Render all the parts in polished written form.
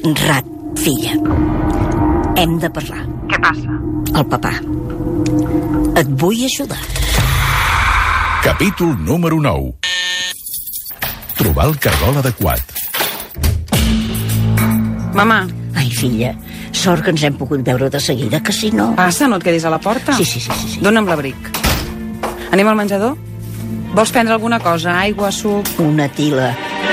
Rat, filla. Hem de parlar. Què passa? El papà. Et vull ajudar. Capítol número 9. Trobar el cargol adequat. Mamà. Ai, filla, sort que ens hem pogut veure de seguida, que si no... Passa, no et quedis a la porta? Sí. Dóna'm l'abric. Anem al menjador? Vols prendre alguna cosa? Aigua, suc? Una tila.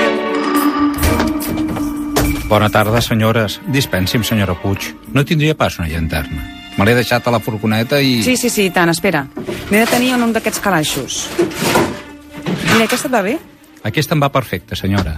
Bona tarda, senyores. Dispensi'm, senyora Puig. No tindria pas una llanterna. Me l'he deixat a la furgoneta i... Sí, tant, espera. N'he de tenir un d'aquests calaixos. Mira, aquesta et va bé? Aquesta em va perfecta, senyora.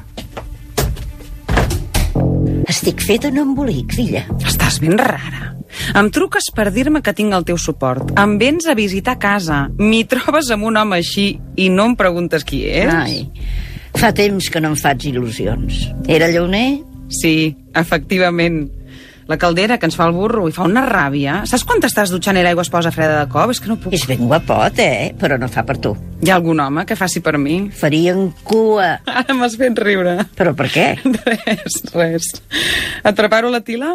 Estic feta un embolic, filla. Estàs ben rara. Em truques per dir-me que tinc el teu suport. Em vens a visitar casa. M'hi trobes amb un home així i no em preguntes qui és? Ai, fa temps que no em faig il·lusions. Era llauner? Sí, efectivament. La caldera que ens fa el burro i fa una ràbia. Saps quan t'estàs dutxant i l'aigua es posa freda de cop? És que no puc. És ben guapot, però no fa per tu. Hi ha algun home que faci per mi? Farien cua. Ara m'has fet riure. Però per què? Res. Et preparo la tila?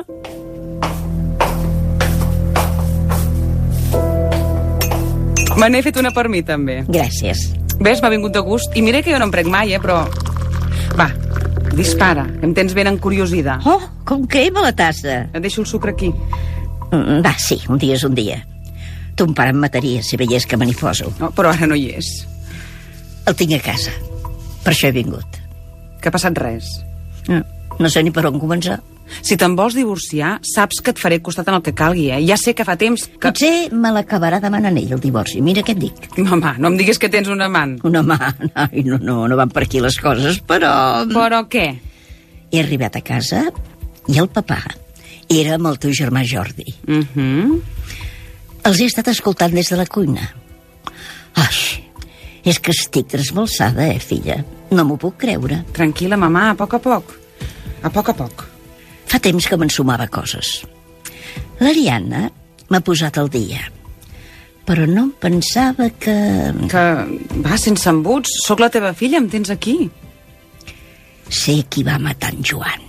Me n'he fet una per mi, també. Gràcies. Ves, m'ha vingut de gust. I mira que jo no em prec mai, però... Va, dispara, que em tens ben encuriosida. Oh, com quema la tassa. Et deixo el sucre aquí. Va, sí, un dia és un dia. Ton pare em mataria si veiés que me n'hi poso. No, però ara no hi és. El tinc a casa. Per això he vingut. Que ha passat res. No sé ni per on començar. Si te'n vols divorciar, saps que et faré costat en el que calgui, Ja sé que fa temps que... Potser me l'acabarà demanant ell, el divorci. Mira què et dic. Mamà, no em diguis que tens un amant. Un amant? Ai, no van per aquí les coses, però... Però què? He arribat a casa i el papà era amb el teu germà Jordi. Els he estat escoltant des de la cuina. Ai, és que estic trasbalsada, filla. No m'ho puc creure. Tranquil·la, mamà, a poc a poc. A poc a poc. Fa temps que m'ensumava coses. L'Ariadna m'ha posat al dia. Però no em pensava que... Que, va, sense embuts. Sóc la teva filla, em tens aquí. Sé qui va matar en Joan.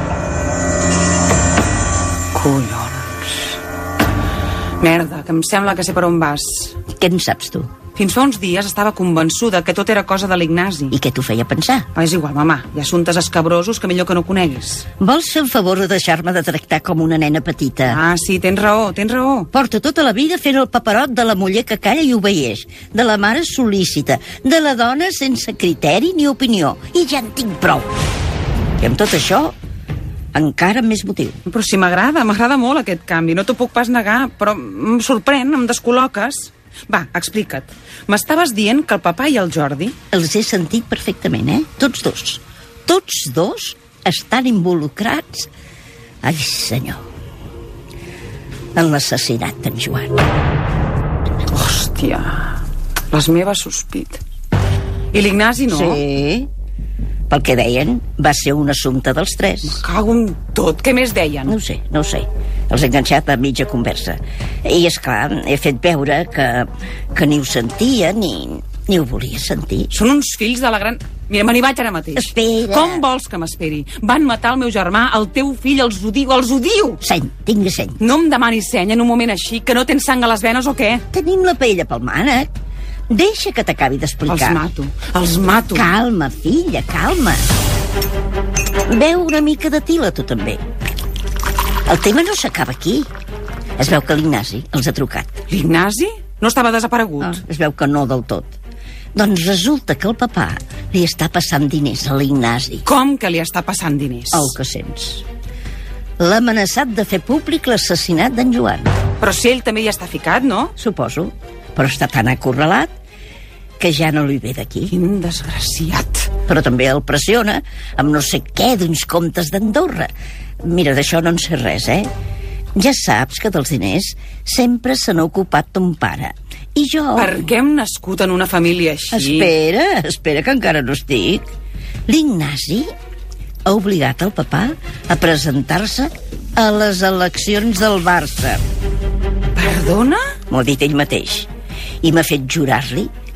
Collons. Merda, que em sembla que sé per on vas. Què en saps tu? Fins fa uns dies estava convençuda que tot era cosa de l'Ignasi. I què t'ho feia pensar? És igual, mamà. Hi ha assumptes escabrosos que millor que no coneguis. Vols fer el favor de deixar-me de tractar com una nena petita? Ah, sí, tens raó. Porta tota la vida fent el paperot de la muller que calla i obeeix, de la mare solícita, de la dona sense criteri ni opinió. I ja en tinc prou. I amb tot això, encara amb més motiu. Però si m'agrada molt aquest canvi. No t'ho puc pas negar, però em sorprèn, em descol·loques. Va, explica't. M'estaves dient que el papà i el Jordi... Els he sentit perfectament, Tots dos. Tots dos estan involucrats... Ai, senyor. En l'assassinat d'en Joan. Hòstia. Les meves sospites. I l'Ignasi no? Sí. Pel que deien, va ser un assumpte dels tres. Me cago en tot. Què més deien? No ho sé. Els he enganxat a mitja conversa. I, esclar, he fet veure que ni ho sentia ni ho volia sentir. Són uns fills de la gran... Mira, me n'hi vaig ara mateix. Espera. Com vols que m'esperi? Van matar el meu germà, el teu fill, els odio. Seny, tinga seny. No em demanis seny en un moment així, que no tens sang a les venes o què? Tenim la paella pel mànec. Deixa que t'acabi d'explicar. Els mato. Calma, filla, calma. Beu una mica de tila, tu també. El tema no s'acaba aquí. Es veu que l'Ignasi els ha trucat. L'Ignasi? No estava desaparegut? Es veu que no del tot. Doncs resulta que el papà li està passant diners a l'Ignasi. Com que li està passant diners? El que sents. L'ha amenaçat de fer públic l'assassinat d'en Joan. Però si ell també hi està ficat, no? Suposo. Però està tan acorralat que ja no li ve d'aquí. Quin desgraciat. Però també el pressiona amb no sé què d'uns comptes d'Andorra. Mira, d'això no en sé res, Ja saps que dels diners sempre se n'ha ocupat ton pare. I jo... Per què hem nascut en una família així? Espera, que encara no estic. L'Ignasi ha obligat el papà a presentar-se a les eleccions del Barça. Perdona? M'ho ha dit ell mateix. I m'ha fet jurar-li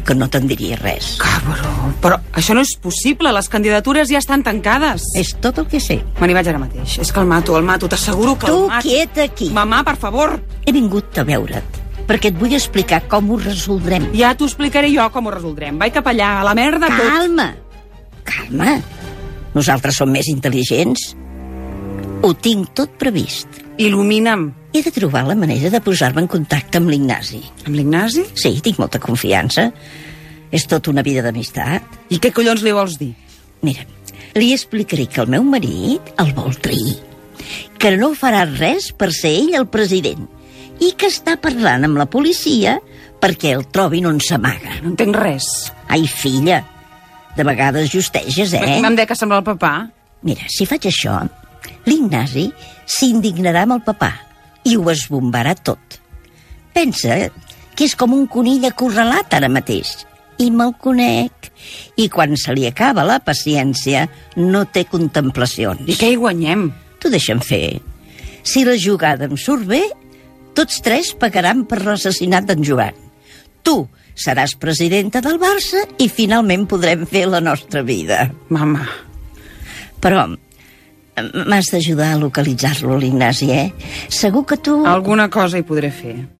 que no te'n diria res. Cabró, però això no és possible, les candidatures ja estan tancades. És tot el que sé. Me n'hi vaig ara mateix. És que el mato, t'asseguro que Tu el mato. quieta aquí. Mamà, per favor. He vingut a veure't, perquè et vull explicar com ho resoldrem. Ja t'ho explicaré jo com ho resoldrem. Vaig cap allà, a la merda tot. Calma. Nosaltres som més intel·ligents. Ho tinc tot previst. Il·lumina'm. He de trobar la manera de posar-me en contacte amb l'Ignasi. Amb l'Ignasi? Sí, tinc molta confiança. És tota una vida d'amistat. I què collons li vols dir? Mira, li explicaré que el meu marit el vol trair, que no farà res per ser ell el president i que està parlant amb la policia perquè el trobin on s'amaga. No entenc res. Ai, filla, de vegades justeges, M'hem de que sembla el papà. Mira, si faig això, l'Ignasi s'indignarà amb el papà i ho esbombarà tot. Pensa que és com un conill acorralat ara mateix. I me'l conec. I quan se li acaba la paciència, no té contemplacions. I què hi guanyem? T'ho deixen fer. Si la jugada em surt bé, tots tres pagaran per l'assassinat d'en Joan. Tu seràs presidenta del Barça i finalment podrem fer la nostra vida. Mama. Però m'has d'ajudar a localitzar-lo, l'Ignasi, Segur que tu... Alguna cosa hi podré fer.